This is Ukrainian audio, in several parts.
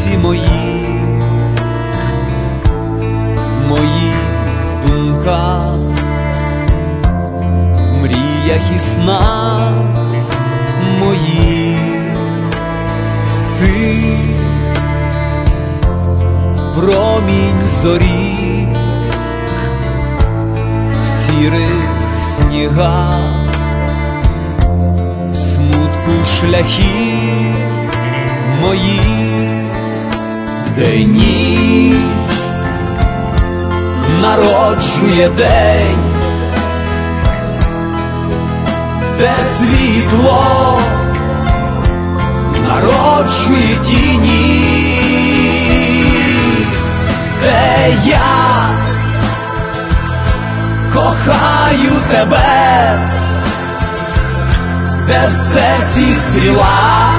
серці моїм, в моїх думках, в мріях і снах моїх. Ти промінь зорі в сірих снігах, в смутку шляхів моїх, де ніч народжує день, де світло народжує тіні, де я кохаю тебе, де в серці стріла,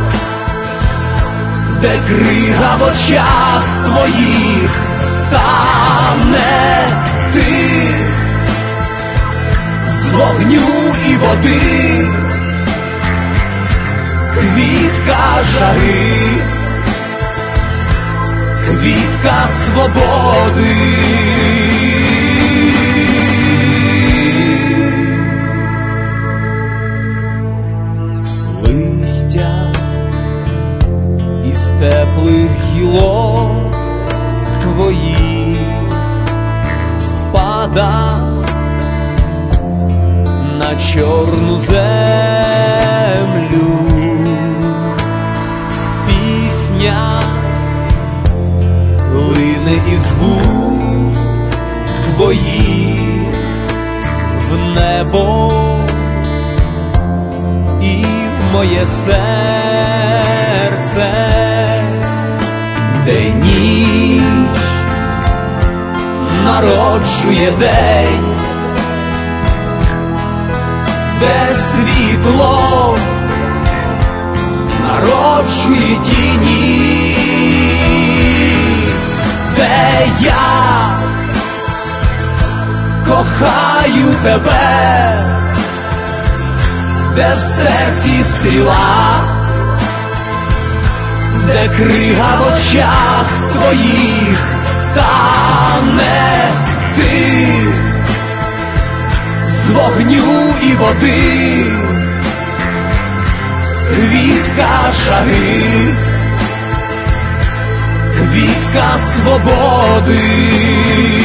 де крига в очах твоїх, та не ти, з вогню і води, квітка жари, квітка свободи. Листя із теплих гілок твоїх пада на чорну землю, пісня лине із вуст твоїх в небо і в моє серце, де ніч народжує день, де світло народжує тіні, де я кохаю тебе, де в серці стріла, де крига в очах твоїх, та не ти, з вогню і води, квітка жаги, квітка свободи.